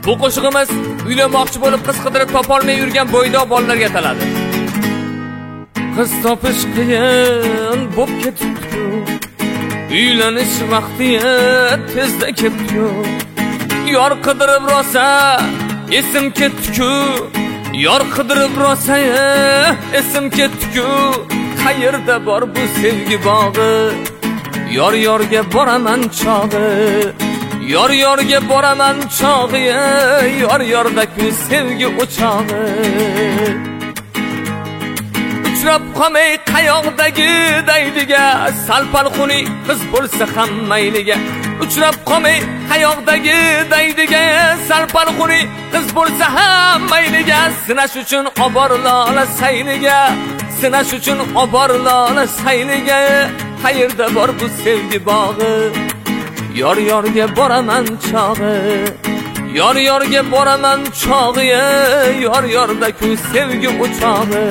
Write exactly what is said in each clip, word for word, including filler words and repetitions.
Bu qo'shig'imiz uylanmoqchi bo'lib qiz qidirib topolmay yurgan bo'ydoq bolalarga ataladi. Qiz topish qiyin bo'p ketibdi. Uylanish vaqti tezda ketdi. Yor qidirib rosa esim ketdi-ku. Yor qidirib rosa esim ketdi-ku. Qayerda bor bu sevgi bog'i? Yor yorga boraman chog'i. Yor yorga boraman chog'i. Yor yorda-ku sevgi o'chog'i. Uchrab qolmay qayoqdagi daydiga, salpal xuni qiz bo'lsa ham mayliga. Uchrab qolmay qayoqdagi daydiga, salpal xuni qiz bo'lsa ham mayliga. Sinash uchun oborlola sayliga, sinash uchun oborlola sayliga. Qayerda bor bu sevgi bog'i? Yor yorga boraman chog'i. Yor yorga boraman chog'i. Yor yorda-ku sevgi o'chog'i.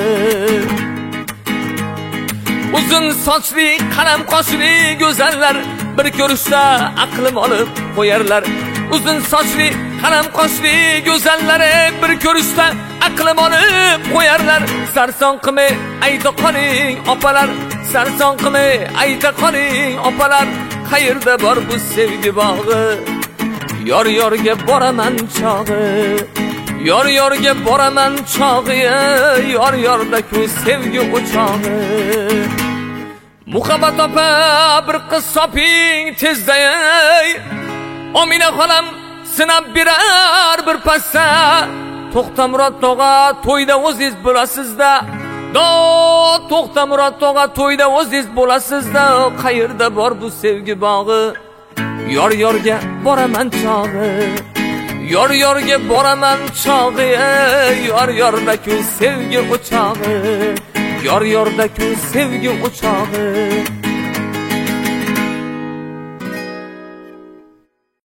Uzun sochli, qalam qoshli go'zallar bir ko'rishda aqlim olib qo'yarlar. Uzun sochli, qalam qoshli go'zallar bir ko'rishda aqlim olib qo'yarlar. Sarson qilmay ayta qoling opalar, sarson qilmay ayta qoling opalar. Qayerda bor bu sevgi bog'i? Yor yorga boraman chog'i. Yor yorga boraman chog'i. Yor yorda-ku sevgi o'chog'i. Muhabbat opa bir qiz soping tezda. Omina xolam sinab berar bir passa. To'xtamurod tog'a to'yda o'zingiz bo'lasizda. Do To'xtamurod tog'a to'yda o'zingiz bo'lasizda. Qayerda bor bu sevgi bog'i? Yor yorga boraman chog'i. Yor yorga boraman chog'i. Yor yorda-ku sevgi o'chog'i. Yor yorda-ku sevgi o'chog'i.